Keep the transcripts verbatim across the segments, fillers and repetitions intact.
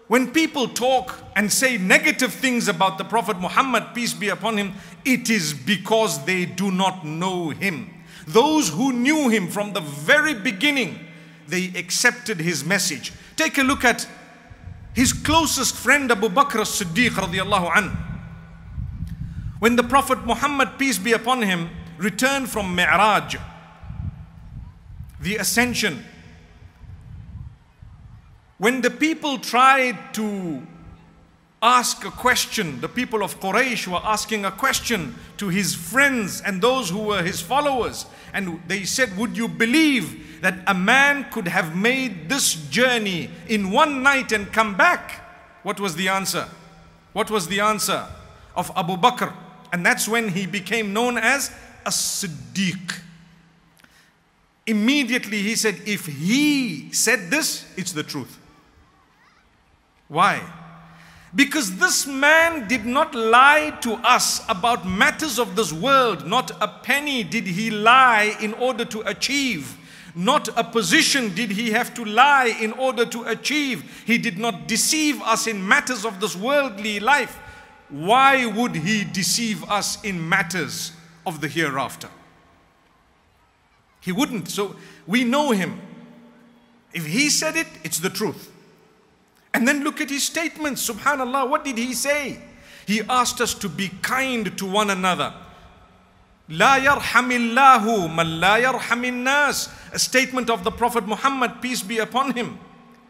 when people talk and say negative things about the Prophet Muhammad, peace be upon him, it is because they do not know him. Those who knew him from the very beginning, they accepted his message. Take a look at his closest friend Abu Bakr as-Siddiq radiallahu anhu. When the Prophet Muhammad, peace be upon him, returned from Mi'raj, the ascension, when the people tried to ask a question, the people of Quraysh were asking a question to his friends and those who were his followers, and they said, would you believe that a man could have made this journey in one night and come back? What was the answer? What was the answer of Abu Bakr? And that's when he became known as As-Siddiq. Immediately he said, if he said this, it's the truth. Why? Because this man did not lie to us about matters of this world. Not a penny did he lie in order to achieve. Not a position did he have to lie in order to achieve. He did not deceive us in matters of this worldly life. Why would he deceive us in matters of the hereafter? He wouldn't. So we know him. If he said it, it's the truth. And then look at his statements. Subhanallah, what did he say? He asked us to be kind to one another. La yarhamillahu man la yarhamin nas. A statement of the Prophet Muhammad, peace be upon him.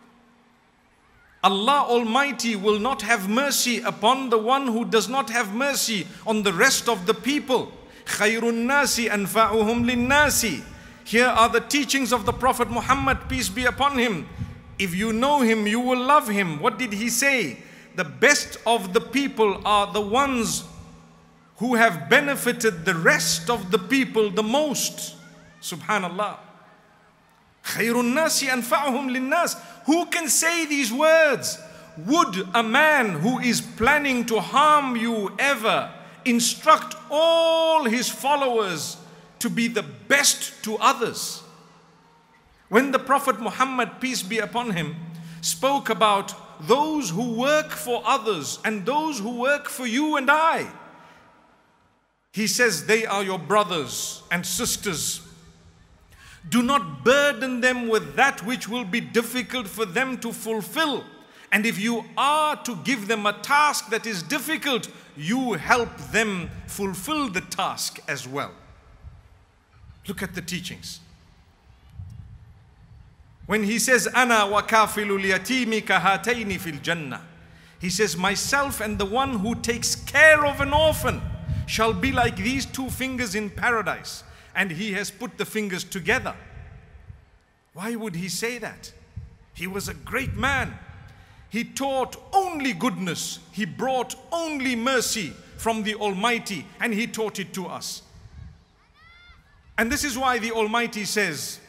Allah Almighty will not have mercy upon the one who does not have mercy on the rest of the people. Khayrun nasi anfa'uhum linnasi. Here are the teachings of the Prophet Muhammad, peace be upon him. If you know him, you will love him. What did he say? The best of the people are the ones who have benefited the rest of the people the most. Subhanallah. Khayrun nasi anfa'uhum linnas. Who can say these words? Would a man who is planning to harm you ever instruct all his followers to be the best to others? When the Prophet Muhammad, peace be upon him, spoke about those who work for others and those who work for you and I, he says they are your brothers and sisters. Do not burden them with that which will be difficult for them to fulfill. And if you are to give them a task that is difficult, you help them fulfill the task as well. Look at the teachings. When he says, Ana wa kafilul yatimi kahataini fil jannah, he says, myself and the one who takes care of an orphan shall be like these two fingers in paradise. And he has put the fingers together. Why would he say that? He was a great man. He taught only goodness. He brought only mercy from the Almighty, and he taught it to us. And this is why the Almighty says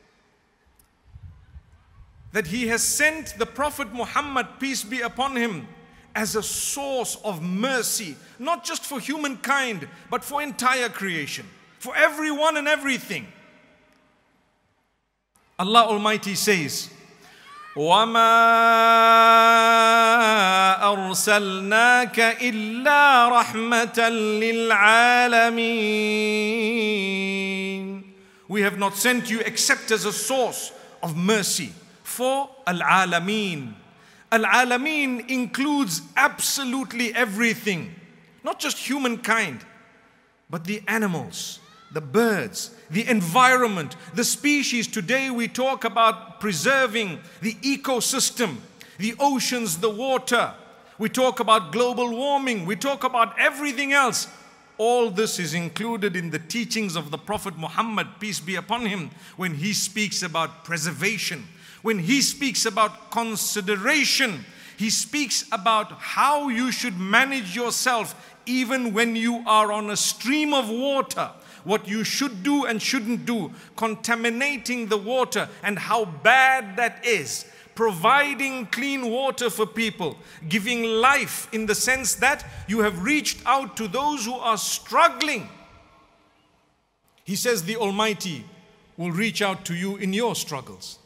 that he has sent the Prophet Muhammad, peace be upon him, as a source of mercy, not just for humankind, but for entire creation, for everyone and everything. Allah Almighty says, وَمَا أَرْسَلْنَاكَ إِلَّا رَحْمَةً لِلْعَالَمِينَ. We have not sent you except as a source of mercy for Al-Alameen. Al-Alameen includes absolutely everything, not just humankind, but the animals, the birds, the environment, the species. Today we talk about preserving the ecosystem, the oceans, the water. We talk about global warming. We talk about everything else. All this is included in the teachings of the Prophet Muhammad, peace be upon him, when he speaks about preservation, when he speaks about consideration. He speaks about how you should manage yourself even when you are on a stream of water, what you should do and shouldn't do, contaminating the water and how bad that is, providing clean water for people, giving life in the sense that you have reached out to those who are struggling. He says the Almighty will reach out to you in your struggles.